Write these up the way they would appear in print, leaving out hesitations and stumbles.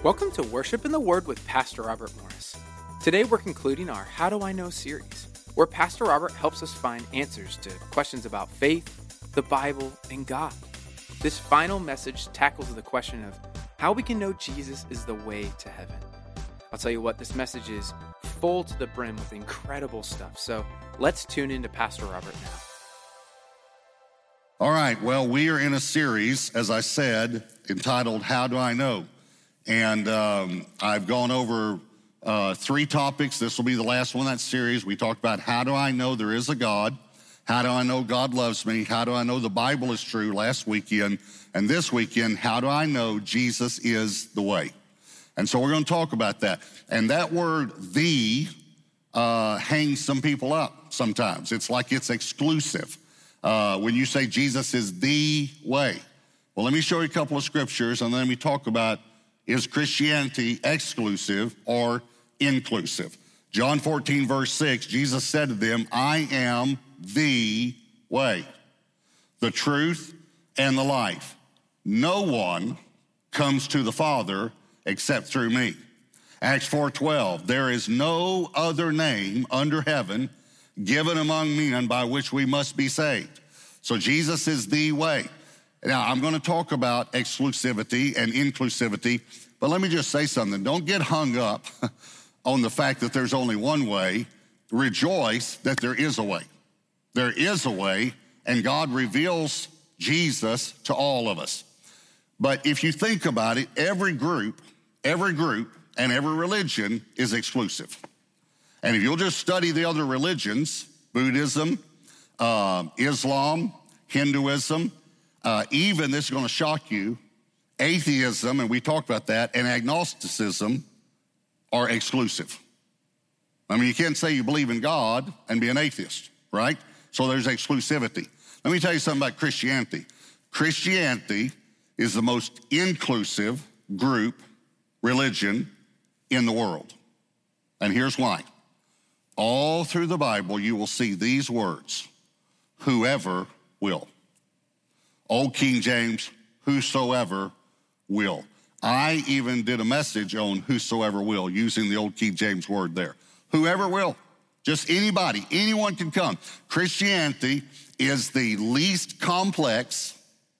Welcome to Worship in the Word with Pastor Robert Morris. Today we're concluding our How Do I Know series, where Pastor Robert helps us find answers to questions about faith, the Bible, and God. This final message tackles the question of how we can know Jesus is the way to heaven. I'll tell you what, this message is full to the brim with incredible stuff, so let's tune into Pastor Robert now. All right, well, we are in a series, as I said, entitled How Do I Know? And I've gone over three topics. This will be the last one in that series. We talked about how do I know there is a God? How do I know God loves me? How do I know the Bible is true last weekend? And this weekend, how do I know Jesus is the way? And so we're going to talk about that. And that word, the, hangs some people up sometimes. It's like it's exclusive. When you say Jesus is the way. Well, let me show you a couple of scriptures, and then let me talk about, is Christianity exclusive or inclusive? John 14, verse 6, Jesus said to them, I am the way, the truth, and the life. No one comes to the Father except through me. Acts 4:12, there is no other name under heaven given among men by which we must be saved. So Jesus is the way. Now, I'm going to talk about exclusivity and inclusivity, but let me just say something. Don't get hung up on the fact that there's only one way. Rejoice that there is a way. There is a way, and God reveals Jesus to all of us. But if you think about it, every group, and every religion is exclusive. And if you'll just study the other religions, Buddhism, Islam, Hinduism, even, this is going to shock you, atheism, and we talked about that, and agnosticism are exclusive. I mean, you can't say you believe in God and be an atheist, right? So there's exclusivity. Let me tell you something about Christianity. Christianity is the most inclusive group, religion in the world. And here's why. All through the Bible, you will see these words, whoever will. Old King James, whosoever will. I even did a message on whosoever will using the Old King James word there. Whoever will, just anybody, anyone can come. Christianity is the least complex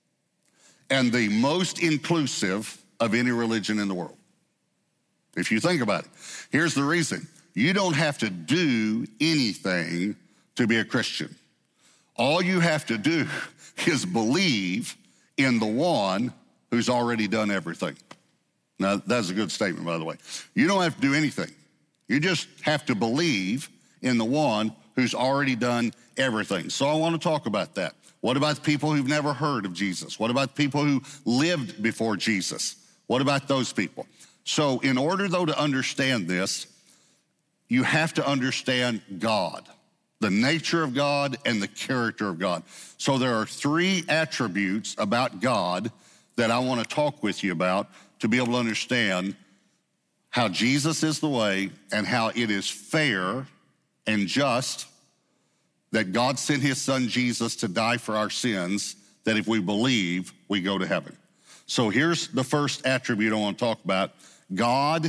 and the most inclusive of any religion in the world. If you think about it, here's the reason. You don't have to do anything to be a Christian. All you have to do is believe in the one who's already done everything. Now, that's a good statement, by the way. You don't have to do anything. You just have to believe in the one who's already done everything. So I want to talk about that. What about the people who've never heard of Jesus? What about the people who lived before Jesus? What about those people? So in order, though, to understand this, you have to understand God, the nature of God and the character of God. So there are three attributes about God that I want to talk with you about to be able to understand how Jesus is the way and how it is fair and just that God sent his son Jesus to die for our sins, that if we believe, we go to heaven. So here's the first attribute I want to talk about. God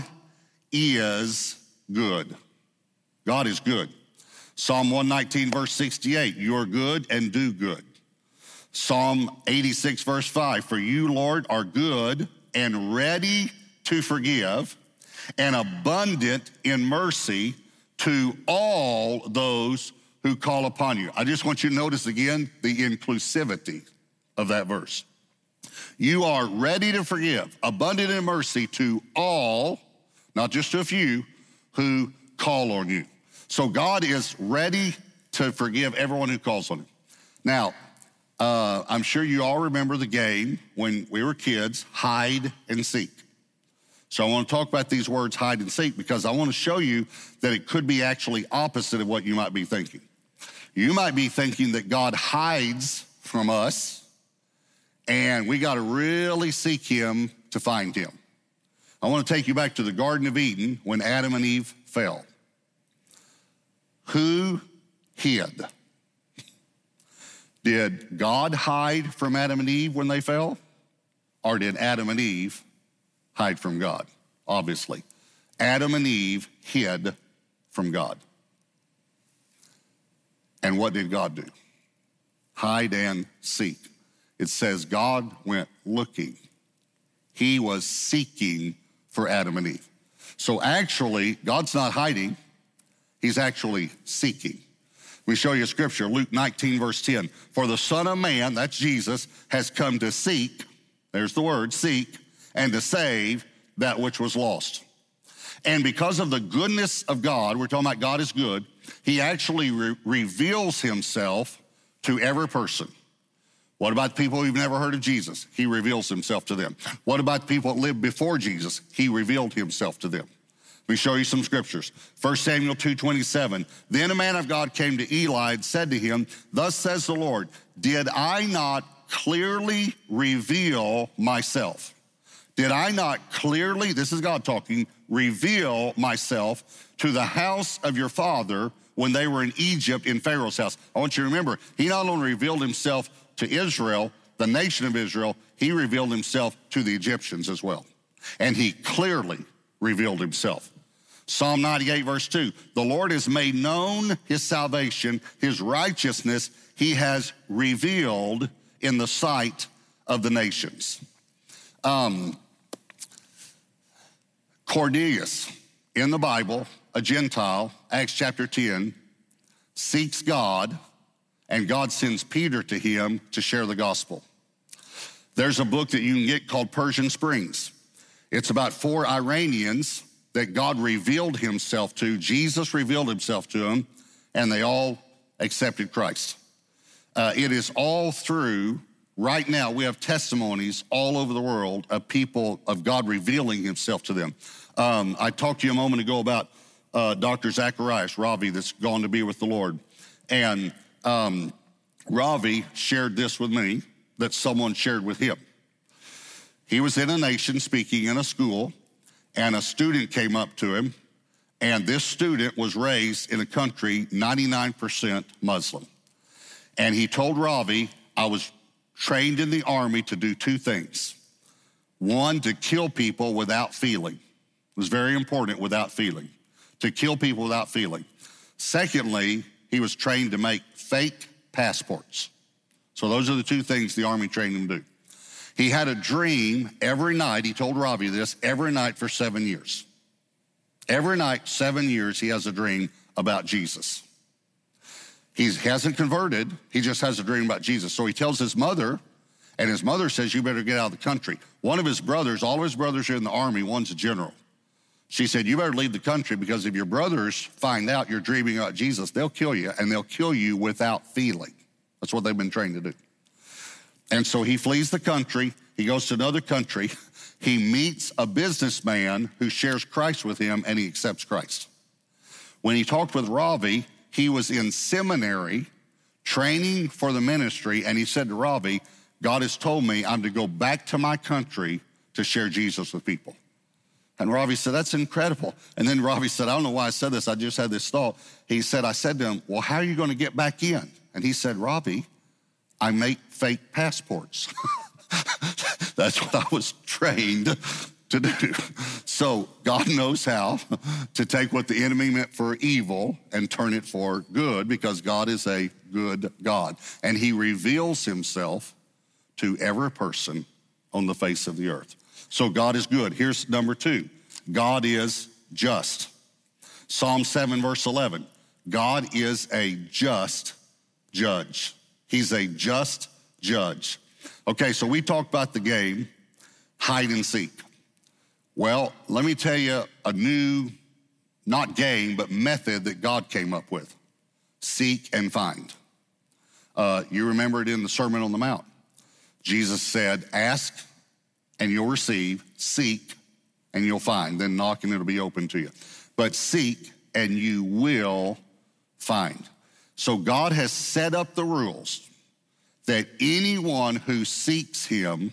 is good. God is good. Psalm 119, verse 68, you are good and do good. Psalm 86, verse 5, for you, Lord, are good and ready to forgive and abundant in mercy to all those who call upon you. I just want you to notice again the inclusivity of that verse. You are ready to forgive, abundant in mercy to all, not just to a few, who call on you. So God is ready to forgive everyone who calls on him. Now, I'm sure you all remember the game when we were kids, hide and seek. So I want to talk about these words, hide and seek, because I want to show you that it could be actually opposite of what you might be thinking. You might be thinking that God hides from us and we got to really seek him to find him. I want to take you back to the Garden of Eden when Adam and Eve fell. Who hid? Did God hide from Adam and Eve when they fell? Or did Adam and Eve hide from God? obviously. Adam and Eve hid from God. And what did God do? Hide and seek. It says God went looking. He was seeking for Adam and Eve. So actually, God's not hiding. He's actually seeking. We show you a scripture, Luke 19, verse 10. For the Son of Man, that's Jesus, has come to seek, there's the word, seek, and to save that which was lost. And because of the goodness of God, we're talking about God is good, he actually reveals himself to every person. What about people who've never heard of Jesus? He reveals himself to them. What about people that lived before Jesus? He revealed himself to them. Let me show you some scriptures. 1 Samuel 2:27. Then a man of God came to Eli and said to him, thus says the Lord, did I not clearly reveal myself? Did I not clearly, this is God talking, reveal myself to the house of your father when they were in Egypt in Pharaoh's house? I want you to remember, he not only revealed himself to Israel, the nation of Israel, he revealed himself to the Egyptians as well. And he clearly revealed himself. Psalm 98, verse 2, the Lord has made known his salvation, his righteousness he has revealed in the sight of the nations. Cornelius, in the Bible, a Gentile, Acts chapter 10, seeks God, and God sends Peter to him to share the gospel. There's a book that you can get called Persian Springs. It's about 4 Iranians that God revealed himself to. Jesus revealed himself to them, and they all accepted Christ. It is all through, right now, we have testimonies all over the world of people, of God revealing himself to them. I talked to you a moment ago about Dr. Zacharias, Ravi, that's gone to be with the Lord. And Ravi shared this with me that someone shared with him. He was in a nation speaking in a school, and a student came up to him, and this student was raised in a country 99% Muslim. And he told Ravi, I was trained in the army to do 2 things. One, to kill people without feeling. It was very important, without feeling. To kill people without feeling. Secondly, he was trained to make fake passports. So those are the 2 things the army trained him to do. He had a dream every night, he told Ravi this, every night for 7 years. Every night, 7 years, he has a dream about Jesus. He hasn't converted, he just has a dream about Jesus. So he tells his mother, and his mother says, you better get out of the country. One of his brothers, all of his brothers are in the army, one's a general. She said, you better leave the country because if your brothers find out you're dreaming about Jesus, they'll kill you, and they'll kill you without feeling. That's what they've been trained to do. And so he flees the country, he goes to another country, he meets a businessman who shares Christ with him, and he accepts Christ. When he talked with Ravi, he was in seminary training for the ministry, and he said to Ravi, God has told me I'm to go back to my country to share Jesus with people. And Ravi said, that's incredible. And then Ravi said, I don't know why I said this, I just had this thought. He said, I said to him, well, how are you going to get back in? And he said, Ravi, I make fake passports. That's what I was trained to do. So God knows how to take what the enemy meant for evil and turn it for good, because God is a good God. And he reveals himself to every person on the face of the earth. So God is good. Here's number 2. God is just. Psalm 7, verse 11. God is a just judge. He's a just judge. Okay, so we talked about the game, hide and seek. Well, let me tell you a new, not game, but method that God came up with. Seek and find. You remember it in the Sermon on the Mount. Jesus said, ask and you'll receive, seek and you'll find, then knock and it'll be open to you. But seek and you will find. So God has set up the rules that anyone who seeks him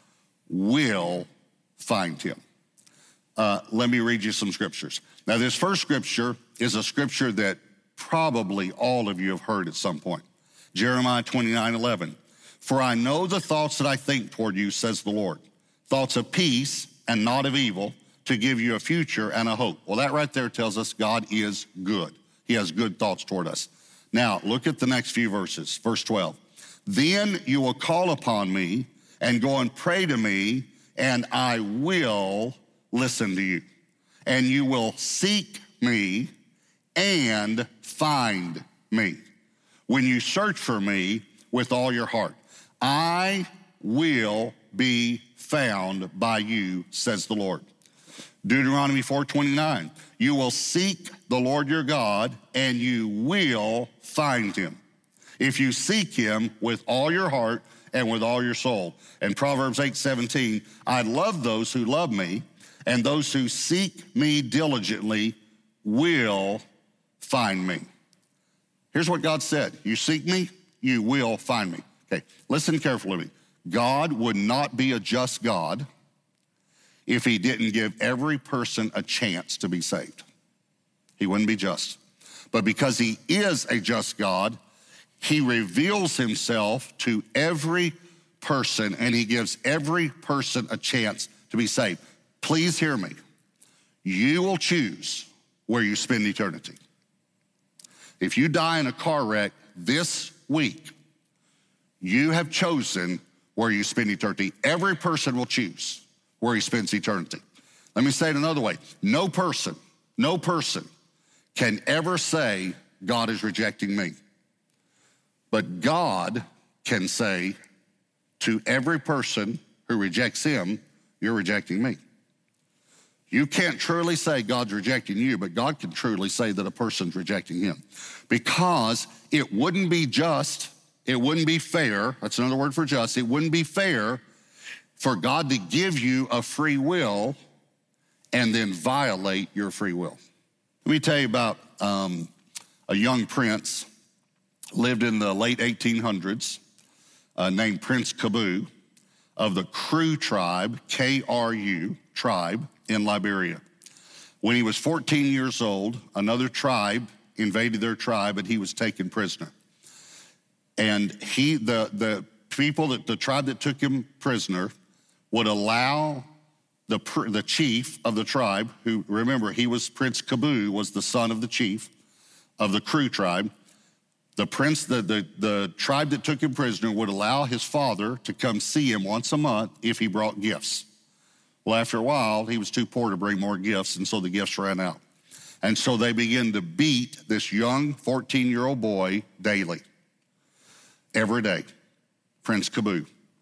will find him. Let me read you some scriptures. Now, this first scripture is a scripture that probably all of you have heard at some point. Jeremiah 29:11. For I know the thoughts that I think toward you, says the Lord. Thoughts of peace and not of evil, to give you a future and a hope. Well, that right there tells us God is good. He has good thoughts toward us. Now, look at the next few verses. Verse 12. Then you will call upon me and go and pray to me, and I will listen to you. And you will seek me and find me when you search for me with all your heart. I will be found by you, says the Lord. Deuteronomy 4:29, you will seek the Lord your God, and you will find him if you seek him with all your heart and with all your soul. And Proverbs 8:17, I love those who love me, and those who seek me diligently will find me. Here's what God said. You seek me, you will find me. Okay, listen carefully to me. God would not be a just God if he didn't give every person a chance to be saved. He wouldn't be just. But because he is a just God, he reveals himself to every person, and he gives every person a chance to be saved. Please hear me. You will choose where you spend eternity. If you die in a car wreck this week, you have chosen where you spend eternity. Every person will choose where he spends eternity. Let me say it another way. No person can ever say God is rejecting me. But God can say to every person who rejects him, you're rejecting me. You can't truly say God's rejecting you, but God can truly say that a person's rejecting him. Because it wouldn't be just, it wouldn't be fair, that's another word for just, it wouldn't be fair for God to give you a free will and then violate your free will. Let me tell you about a young prince, lived in the late 1800s, named Prince Kabu of the Kru tribe, K-R-U tribe in Liberia. When he was 14 years old, another tribe invaded their tribe and he was taken prisoner. And the tribe that took him prisoner would allow the chief of the tribe, who, remember, he was Prince Kabu, was the son of the chief of the Kru tribe. The tribe that took him prisoner would allow his father to come see him once a month if he brought gifts. Well, after a while, he was too poor to bring more gifts, and so the gifts ran out. And so they began to beat this young 14-year-old boy daily, every day, Prince Kabu.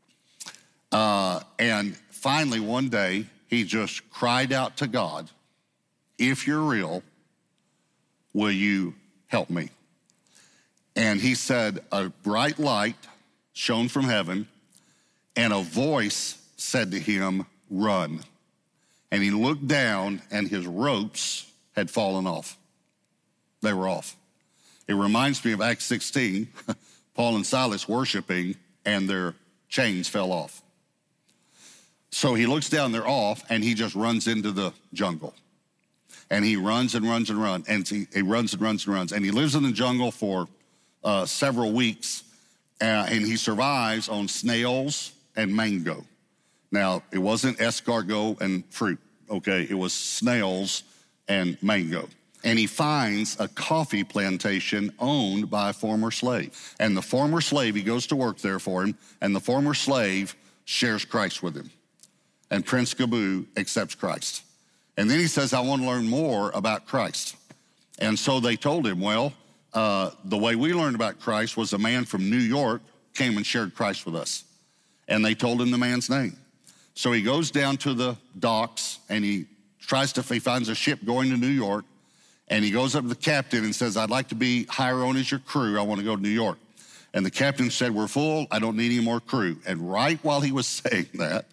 And finally, one day, he just cried out to God, if you're real, will you help me? And he said, a bright light shone from heaven, and a voice said to him, run. And he looked down, and his ropes had fallen off. They were off. It reminds me of Acts 16, Paul and Silas worshiping, and their chains fell off. So he looks down, they're off, and he just runs into the jungle. And he runs and runs and runs, and he runs and runs and runs. And he lives in the jungle for several weeks, and he survives on snails and mango. Now, it wasn't escargot and fruit, okay? It was snails and mango. And he finds a coffee plantation owned by a former slave. And the former slave, he goes to work there for him, and the former slave shares Christ with him. And Prince Kabu accepts Christ. And then he says, I want to learn more about Christ. And so they told him, well, the way we learned about Christ was a man from New York came and shared Christ with us. And they told him the man's name. So he goes down to the docks, and he finds a ship going to New York, and he goes up to the captain and says, I'd like to be hire on as your crew. I want to go to New York. And the captain said, we're full. I don't need any more crew. And right while he was saying that,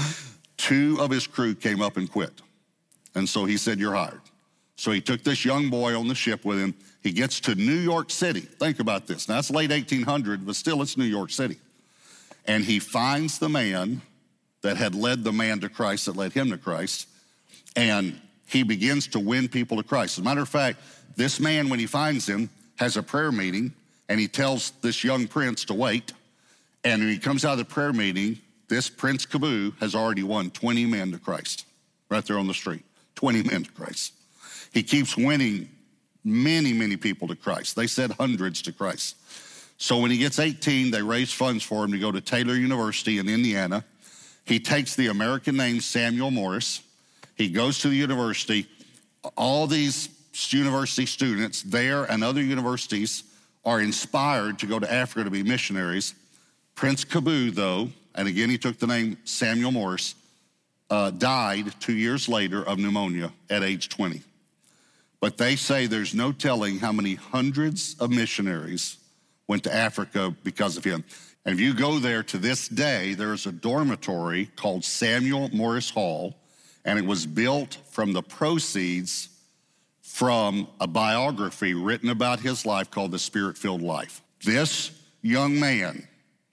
2 of his crew came up and quit. And so he said, you're hired. So he took this young boy on the ship with him. He gets to New York City. Think about this. Now, that's late 1800, but still it's New York City. And he finds the man that had led the man to Christ, that led him to Christ, and he begins to win people to Christ. As a matter of fact, this man, when he finds him, has a prayer meeting, and he tells this young prince to wait. And when he comes out of the prayer meeting, this Prince Kabu has already won 20 men to Christ right there on the street. 20 men to Christ. He keeps winning many, many people to Christ. They said hundreds to Christ. So when he gets 18, they raise funds for him to go to Taylor University in Indiana. He takes the American name Samuel Morris. He goes to the university. All these university students there and other universities are inspired to go to Africa to be missionaries. Prince Kabu, though, and again he took the name Samuel Morris, died 2 years later of pneumonia at age 20. But they say there's no telling how many hundreds of missionaries went to Africa because of him. And if you go there to this day, there's a dormitory called Samuel Morris Hall, and it was built from the proceeds from a biography written about his life called The Spirit-Filled Life. This young man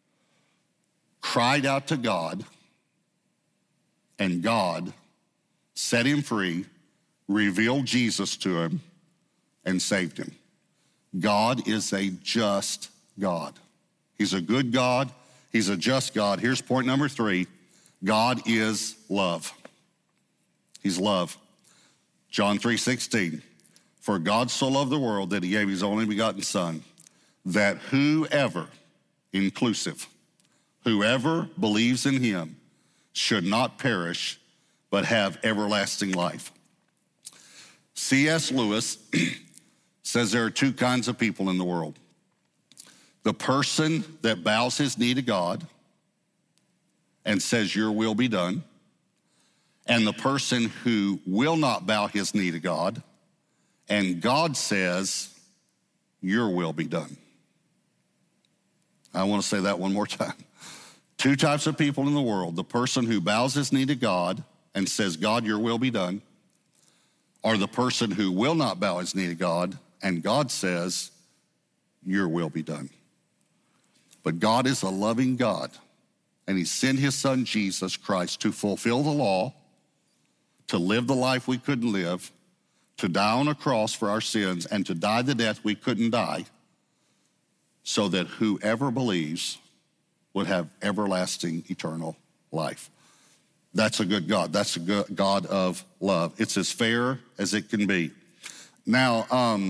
cried out to God, and God set him free, revealed Jesus to him, and saved him. God is a just God. He's a good God. He's a just God. Here's point number 3. God is love. He's love. John 3:16. For God so loved the world that he gave his only begotten Son, that whoever, inclusive, whoever believes in him should not perish, but have everlasting life. C.S. Lewis says there are 2 kinds of people in the world. The person that bows his knee to God and says, your will be done, and the person who will not bow his knee to God, and God says, your will be done. I want to say that one more time. 2 types of people in the world. The person who bows his knee to God and says, God, your will be done, or the person who will not bow his knee to God and God says, your will be done. But God is a loving God, and he sent his son Jesus Christ to fulfill the law, to live the life we couldn't live, to die on a cross for our sins, and to die the death we couldn't die, so that whoever believes would have everlasting, eternal life. That's a good God. That's a good God of love. It's as fair as it can be. Now,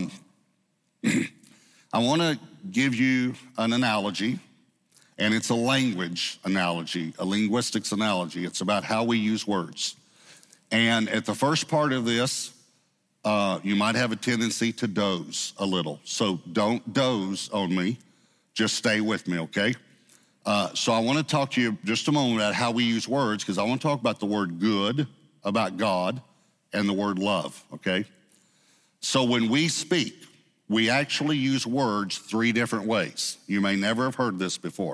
I want to give you an analogy, and it's a language analogy, a linguistics analogy. It's about how we use words. And at the first part of this, you might have a tendency to doze a little. So don't doze on me. Just stay with me, okay? So I want to talk to you just a moment about how we use words, because I want to talk about the word good, about God, and the word love, okay? So when we speak, we actually use words 3 different ways. You may never have heard this before.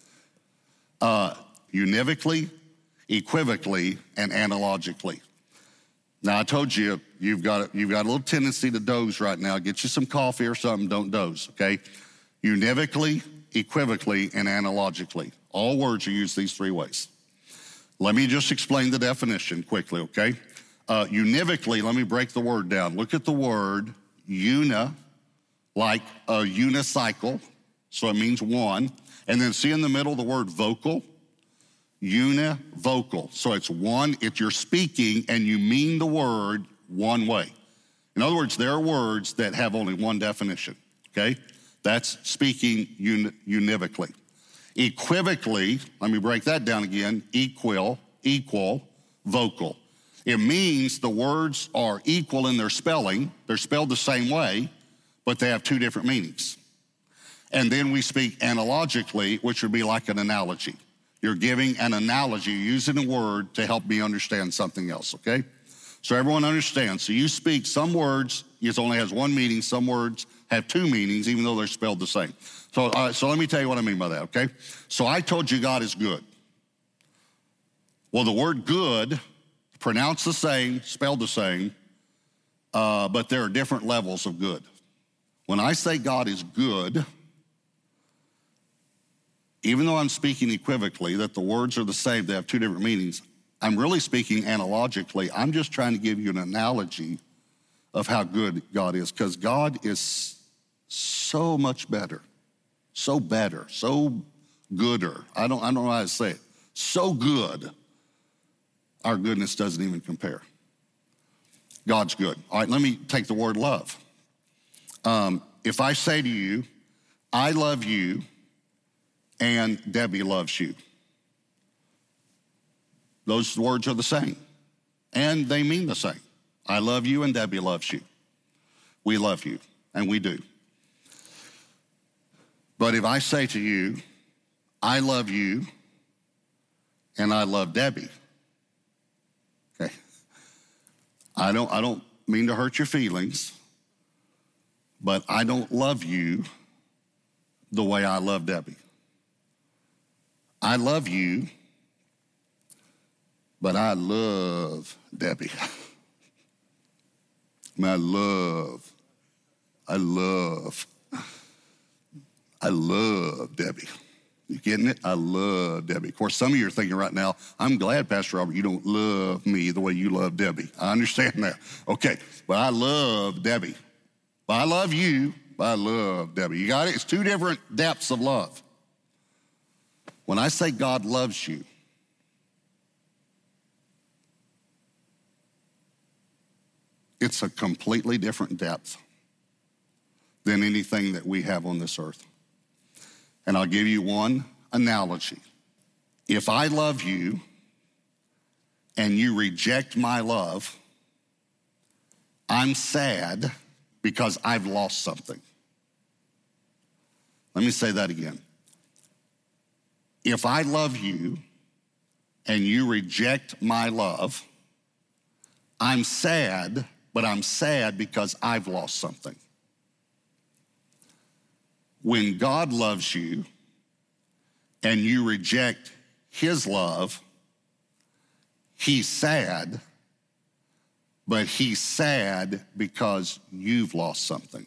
Univocally, equivocally, and analogically. Now, I told you, you've got a little tendency to doze right now. Get you some coffee or something, don't doze, okay? Univocally, equivocally, and analogically. All words are used these 3 ways. Let me just explain the definition quickly, okay? Univocally, let me break the word down. Look at the word una, like a unicycle, so it means one. And then see in the middle the word vocal, univocal. So it's one, if you're speaking and you mean the word one way. In other words, there are words that have only one definition, okay? That's speaking univocally. Equivocally, let me break that down again, equal, vocal. It means the words are equal in their spelling. They're spelled the same way, but they have 2 different meanings. And then we speak analogically, which would be like an analogy. You're giving an analogy, using a word to help me understand something else, okay? So everyone understands. So you speak some words, it only has 1 meaning. Some words have 2 meanings, even though they're spelled the same. So let me tell you what I mean by that, okay? So I told you God is good. Well, the word good, pronounced the same, spelled the same, but there are different levels of good. When I say God is good, even though I'm speaking equivocally, that the words are the same, they have 2 different meanings, I'm really speaking analogically. I'm just trying to give you an analogy of how good God is, because God is so much better, so gooder. I don't know how to say it. So good our goodness doesn't even compare. God's good. All right, let me take the word love. If I say to you, I love you, and Debbie loves you, those words are the same, and they mean the same. I love you, and Debbie loves you. We love you, and we do. But if I say to you, I love you, and I love Debbie, okay, I don't mean to hurt your feelings, but I don't love you the way I love Debbie. I love you, but I love Debbie. I love Debbie. You getting it? I love Debbie. Of course, some of you are thinking right now, I'm glad, Pastor Robert, you don't love me the way you love Debbie. I understand that. Okay, but I love Debbie. But I love you, but I love Debbie. You got it? It's two different depths of love. When I say God loves you, it's a completely different depth than anything that we have on this earth. And I'll give you one analogy. If I love you and you reject my love, I'm sad because I've lost something. Let me say that again. If I love you and you reject my love, I'm sad, but I'm sad because I've lost something. When God loves you and you reject his love, he's sad, but he's sad because you've lost something.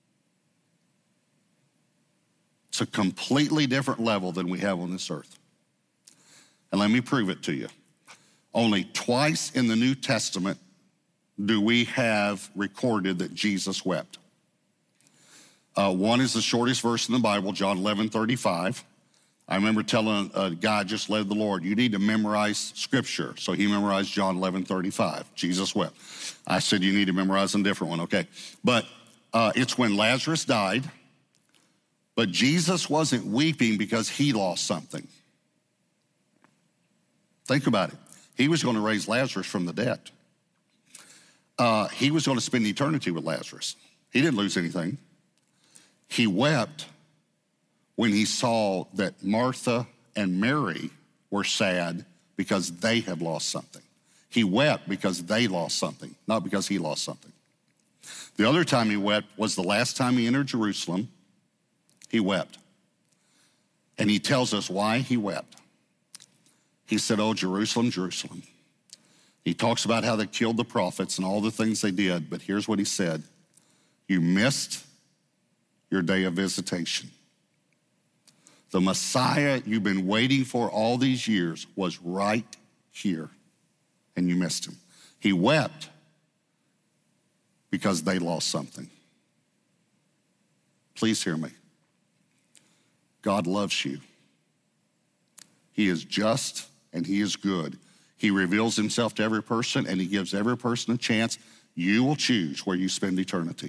It's a completely different level than we have on this earth. And let me prove it to you. Only twice in the New Testament do we have recorded that Jesus wept. One is the shortest verse in the Bible, John 11:35. I remember telling a guy just led the Lord, you need to memorize scripture. So he memorized John 11:35. Jesus wept. I said, you need to memorize a different one, okay. But it's when Lazarus died, but Jesus wasn't weeping because he lost something. Think about it. He was going to raise Lazarus from the dead. He was going to spend eternity with Lazarus. He didn't lose anything. He wept when he saw that Martha and Mary were sad because they had lost something. He wept because they lost something, not because he lost something. The other time he wept was the last time he entered Jerusalem. He wept. And he tells us why he wept. He said, oh, Jerusalem, Jerusalem. He talks about how they killed the prophets and all the things they did, but here's what he said. You missed your day of visitation. The Messiah you've been waiting for all these years was right here, and you missed him. He wept because they lost something. Please hear me. God loves you. He is just and he is good. He reveals himself to every person and he gives every person a chance. You will choose where you spend eternity.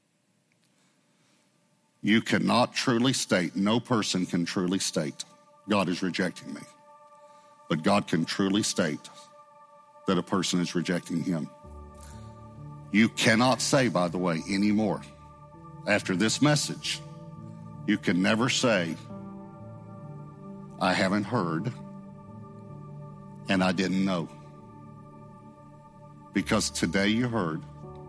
You cannot truly state, no person can truly state, God is rejecting me. But God can truly state that a person is rejecting him. You cannot say, by the way, anymore, after this message, you can never say, I haven't heard and I didn't know. Because today you heard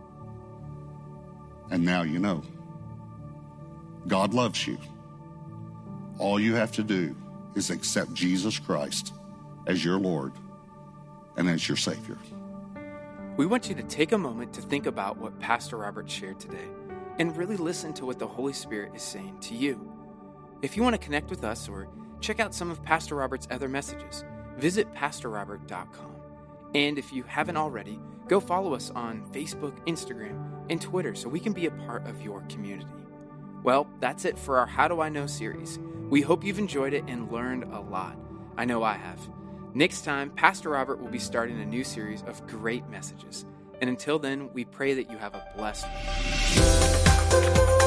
and now you know. God loves you. All you have to do is accept Jesus Christ as your Lord and as your Savior. We want you to take a moment to think about what Pastor Robert shared today and really listen to what the Holy Spirit is saying to you. If you want to connect with us or check out some of Pastor Robert's other messages, visit PastorRobert.com. And if you haven't already, go follow us on Facebook, Instagram, and Twitter so we can be a part of your community. Well, that's it for our How Do I Know series. We hope you've enjoyed it and learned a lot. I know I have. Next time, Pastor Robert will be starting a new series of great messages. And until then, we pray that you have a blessed week.